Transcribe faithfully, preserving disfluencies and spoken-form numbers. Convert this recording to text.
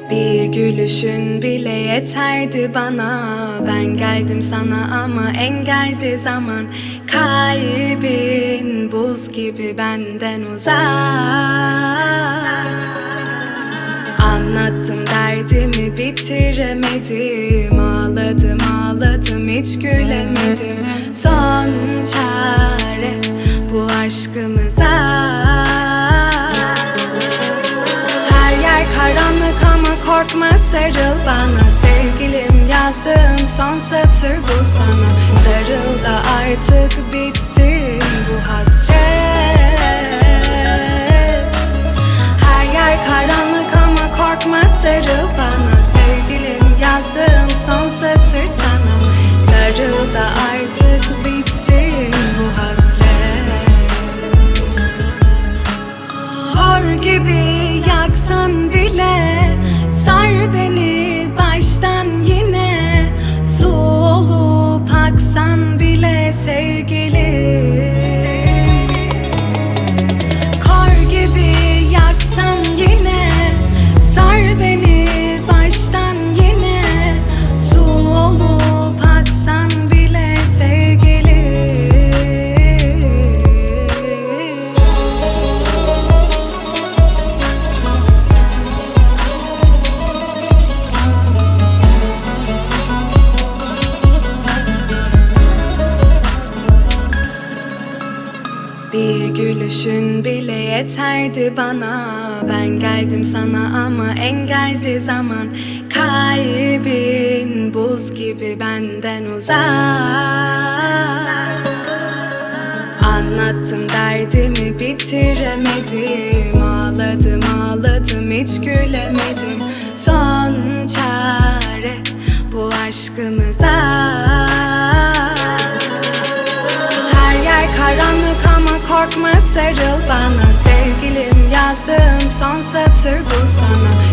Bir gülüşün bile yeterdi bana. Ben geldim sana ama engeldi zaman. Kalbin buz gibi benden uzak. Anlattım derdimi bitiremedim. Ağladım ağladım hiç gülemedim. Son çare bu aşkımıza. Karanlık ama korkma sarıl bana. Sevgilim yazdığım son satır bu sana. Sarıl da artık bitsin bu hasret. Her yer karanlık ama korkma sarıl bana. Sevgilim yazdığım son satır sana. Sarıl da artık bitsin bu hasret. Kor gibi yaksan bile sar beni baştan yine. Su olup aksan bile sevgilim. Kor gibi yaksan yine sar beni baştan yine. Su olup aksan bile sevgilim. Bir gülüşün bile yeterdi bana. Ben geldim sana ama engeldi zaman. Kalbin buz gibi benden uzak. Anlattım derdimi bitiremedim. Ağladım ağladım hiç gülemedim. Son çare bu aşkımıza. Karanlık ama korkma sarıl bana. Sevgilim yazdığım son satır bu sana.